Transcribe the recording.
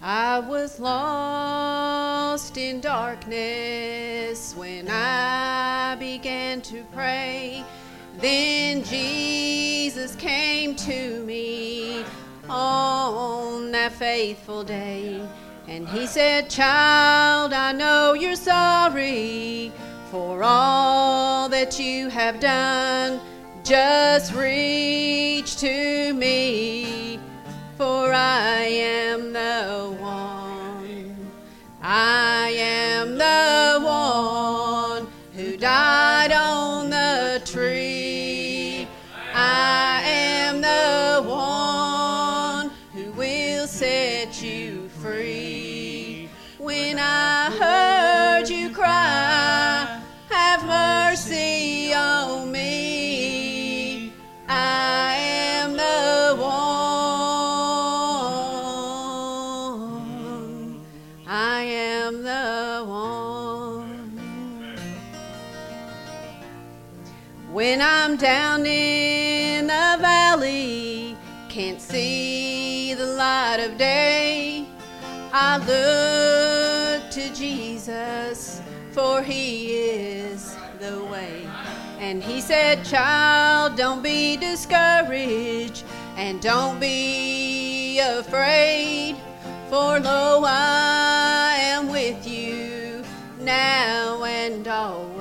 I was lost in darkness when I began to pray. Then Jesus came to me on that faithful day. And he said, "Child, I know you're sorry for all that you have done. Just reach to me, for I am the one. I am the one who died on the tree. I am the one who will set you free. When I heard you cry, have mercy on me. I am the one. I am the one. When I'm down in the valley, can't see the light of day, I look to Jesus, for he is the way. And he said, "Child, don't be discouraged and don't be afraid, for lo, I am with you now and always."